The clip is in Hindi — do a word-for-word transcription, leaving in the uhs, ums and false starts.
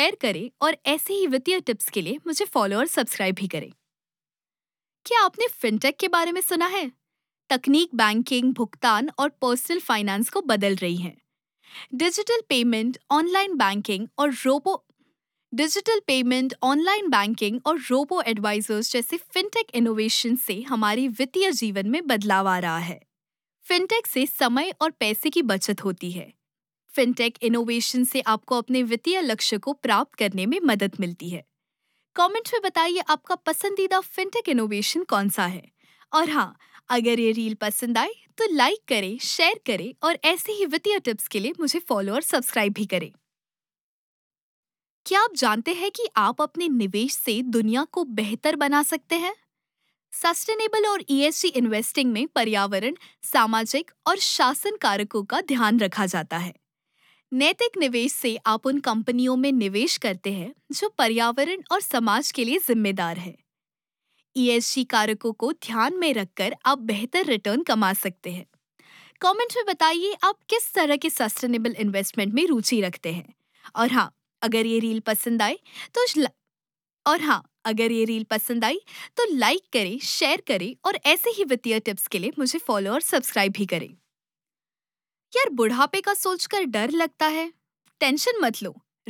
शेयर करें और ऐसे ही वित्तीय टिप्स के लिए मुझे फॉलो और सब्सक्राइब भी करें। क्या आपने फिनटेक के बारे में सुना है? तकनीक बैंकिंग, भुगतान और पर्सनल फाइनेंस को बदल रही है। डिजिटल पेमेंट, ऑनलाइन बैंकिंग और robo digital payment, online banking और रोबो एडवाइजर्स जैसे फिनटेक इनोवेशन से हमारी वित्तीय जीवन में बदलाव आ रहा है। फिनटेक से समय और पैसे की बचत होती है। फिनटेक इनोवेशन से आपको अपने वित्तीय लक्ष्य को प्राप्त करने में मदद मिलती है। कमेंट में बताइए आपका पसंदीदा फिनटेक इनोवेशन कौन सा है। और हाँ, अगर ये रील पसंद आए तो लाइक करें, शेयर करें और ऐसे ही वित्तीय टिप्स के लिए मुझे फॉलो और सब्सक्राइब भी करें। क्या आप जानते हैं कि आप अपने निवेश से दुनिया को बेहतर बना सकते हैं? सस्टेनेबल और ईएसजी इन्वेस्टिंग में पर्यावरण, सामाजिक और शासन कारकों का ध्यान रखा जाता है। नैतिक निवेश से आप उन कंपनियों में निवेश करते हैं जो पर्यावरण और समाज के लिए जिम्मेदार है। ईएसजी कारकों को ध्यान में रखकर आप बेहतर रिटर्न कमा सकते हैं। कमेंट में बताइए आप किस तरह के सस्टेनेबल इन्वेस्टमेंट में रुचि रखते हैं। और हाँ, अगर ये रील पसंद आए तो श- और हाँ अगर ये रील पसंद आई तो लाइक करें, शेयर करें और ऐसे ही वित्तीय टिप्स के लिए मुझे फॉलो और सब्सक्राइब भी करें। यार, बुढ़ापे का सोचकर डर लगता है? टेंशन मत लो,